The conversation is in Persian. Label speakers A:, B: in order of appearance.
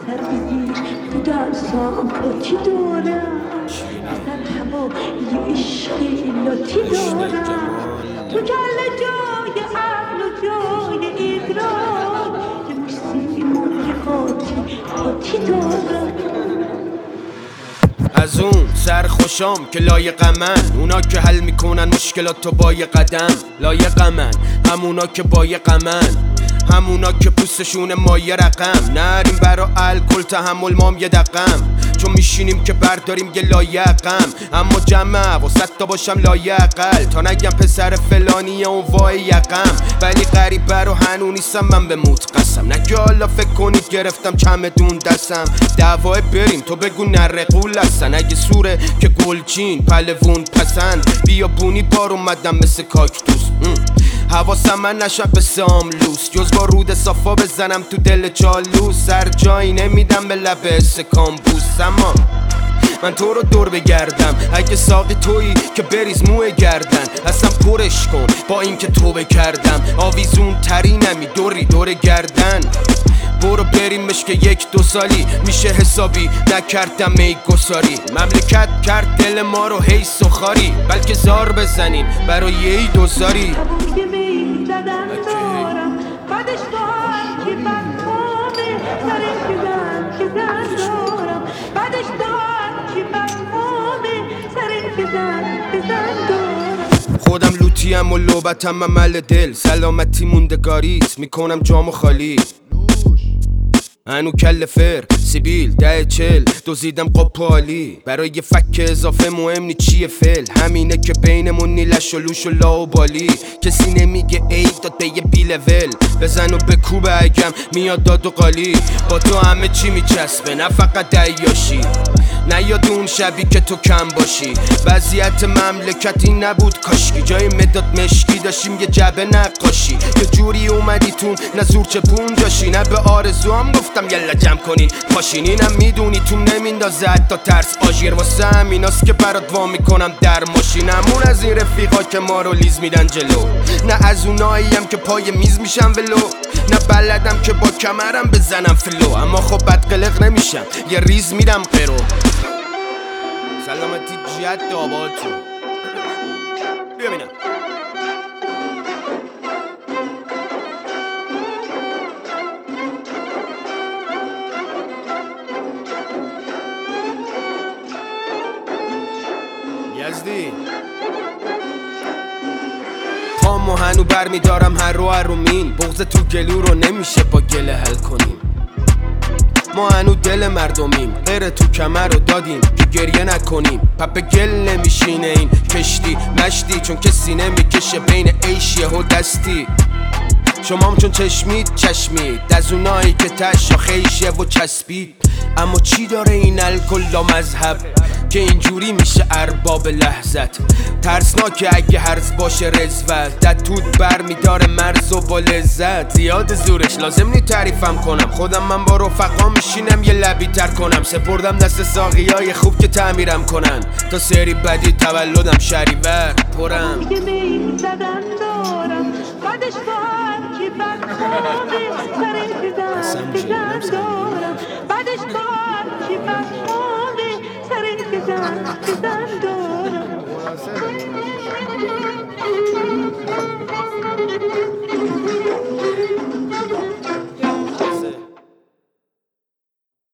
A: سر بگیر تو دستام پاتی دارم در هوا یه عشقی لاتی دارم تو کل جای عقل و جای ادراک یه موسیقی پاتی دارم
B: از اون سرخوشام که لایقمن، اونا که حل میکنن مشکلاتو با یه قدم. لایقمن همونا که با یه غمن، همونا که پوستشون مایه رقم. نریم برا الکل تحمل مام یه دقم، چون میشینیم که برداریم یه لایقم. اما جمع واسط تا باشم لایقل، تا نگم پسر فلانیه اون وای یقم. ولی غریبه رو هنو نیستم من به موت قسم. نگه حالا فکر کنید گرفتم چمدون دستم. دعوای بریم تو بگو نره قول هستن. اگه سوره که گلچین پلوون پسند، بیابونی بار اومدم مثل کاکتوس. حواسم من نشد به ساملوس، جز با رود صفا بزنم تو دل چالوس. سر جایی نمیدم به لب استکامبوس. اما من تو رو دور بگردم، اگه ساقی تویی که بریز موه گردن. اصلا پرش کن با این که توبه کردم، آویزون ترینمی دوری دور گردن. برو بریمش که یک دو سالی میشه حسابی نکردم ای گساری. مملکت کرد دل ما رو هی سخاری، بلکه زار بزنیم برای ای دوزاری. خودم لوتیم و لوبتم عمل دل، سلامتی موندگاریت میکنم جامو خالی. هنو کل فر سیبیل 10-40 دوزیدم قپالی، برای یه فک اضافه مهم نی چیه فل. همینه که بینمون نی لش و لوش و لا و بالی. کسی نمیگه ای داد به یه بی لول، بزن و بکوبه اگم میاد داد و قالی. با تو همه چی میچسبه نه فقط دیاشی، نه یاد اون شبی که تو کم باشی. وضعیت مملکت این نبود کاشکی، جای مداد مشکی داشتیم یه جبه نقاشی. یه جوری اومدی تون نه زور چه پونجاشی، نه به آرزوام گفتم یلا جمع کنین پاشین. اینم میدونی تو نمیندازه حتی ترس آژیر، واسه همیناست که برات وا میکنم در ماشینمون. از این رفیقا که ما رو لیز میدن جلو، نه از اوناییم که پای میز میشن ولو، نه بلدم که با کمرم بزنم فلو. اما خب بد قلق نمیشم یه ریز میرم قرو. سلامتی جد آبادتون بیا بینم. یزدی پامو هنو بر میدارم هر رو مین، بغض تو گلو رو نمیشه با گله حل کنیم. ما هنو دل مردمیم، غیر تو کمر رو دادیم که گریه نکنیم. پپ گل نمیشینه این کشتی مشتی، چون کسی نمیکشه بین عیشیه و دستی. شمام چون چشمید از اونایی که تش خیشه و چسبید. اما چی داره این الکل لا مذهب که اینجوری میشه ارباب لحظت؟ ترسناکه اگه هرز باشه رزوت، دتود بر میداره مرز و با لذت. زیاد زورش لازم نی تعریفم کنم، خودم من با رفقا میشینم یه لبی تر کنم. سپردم دست ساقیای خوب که تعمیرم کنن، تا سری بدی تولدم شهریور پرم.
A: یه میل زدن دارم بعدش با هر کی بدخوابه سر بزن دارم، بعدش با هر کی بدخوابه سر بزن دارم.